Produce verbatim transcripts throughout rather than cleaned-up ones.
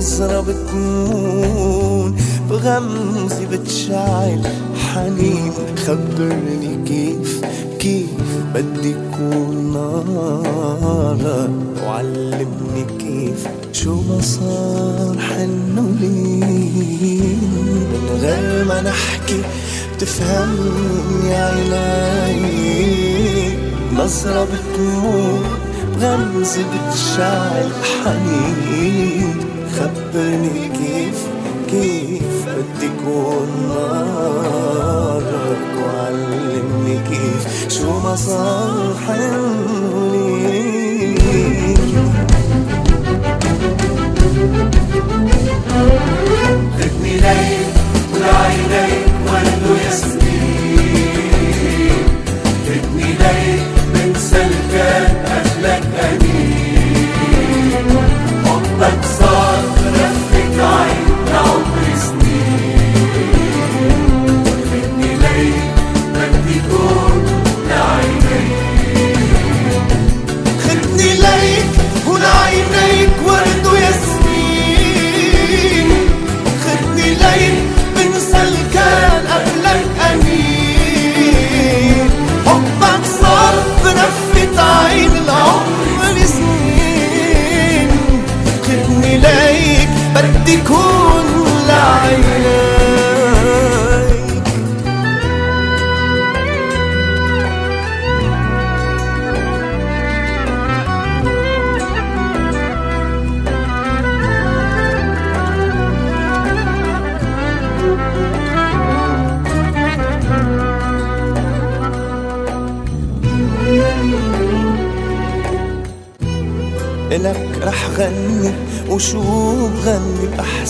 بنظرة بتمون، بغمزة بتشعل حنين. خبرني كيف كيف بدي كون نارك، وعلمني كيف شو ما صار حنو لين. من غير ما نحكي بتفهمني عيني، نظرة بتمون بغمزة بتشعل حنين. خبرني كيف كيف بدي كون نارك، وعلمني كيف شو ما صار حنين. خدني ليك ولعينيك ورد وياسمين، خدني ليك من سلكان قبلك أنين. حبك صار رفة عين لعمر سنين، خدني ليك بدي كون لعينيك. خدني ليك ولعينيك ورد وياسمين، خدني ليك من سلكان قبلك أنين. حبك صار برفة عين لعمر سنين، خدني ليك بدي كون لعينيك. إلك رح غني وشو بغني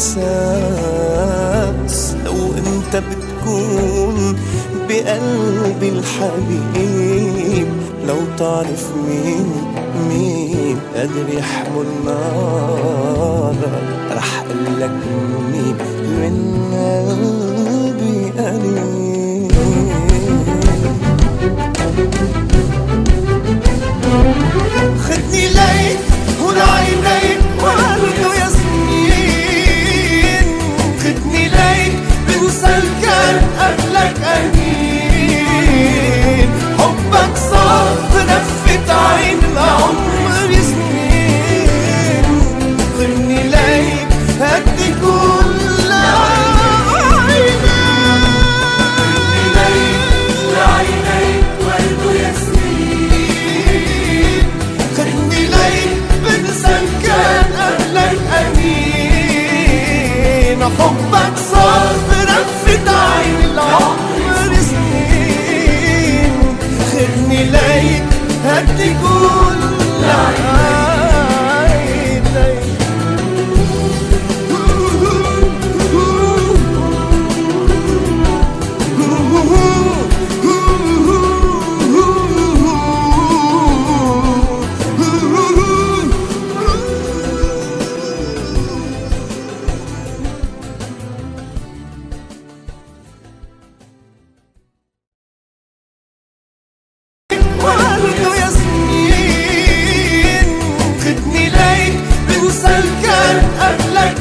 بإحساس، لو انت بتكون بقلبي الحبيب. لو تعرف مين مين قادر يحمل نارك، رح قلك مين من قلبي قريب. خدني ليك ولعينيك ورد وياسمين، خدني ليك من سلكان قبلك أنين. حبك صار برفة عين لعمر سنين، خدني ليك بدي كون لعينيك. خدني ليك ولعينيك ورد وياسمين، خدني ليك من سلكان قبلك أنين. حبك صار برفة عين لعمر سنين، خدني ليك بدي كون لعينيك. ورد وياسمين، خدني ليك من سلكان قبلك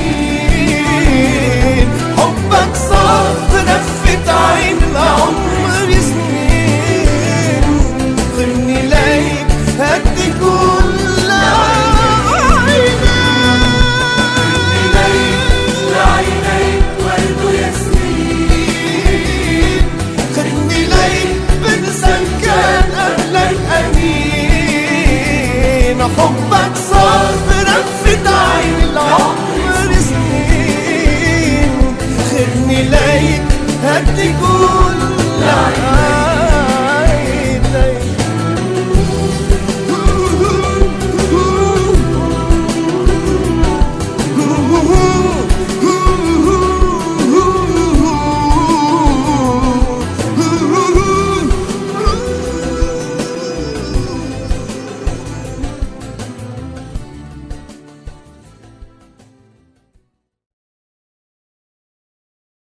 أنين. حبك صار برفة عين لعمر سنين، خدني ليك بدي كون لعينيك. خدني ليك ولعينيك ورد وياسمين، خدني ليك من سلكان قبلك أنين. حبك صار برفة عين لعمر سنين، خدني ليك بدي كون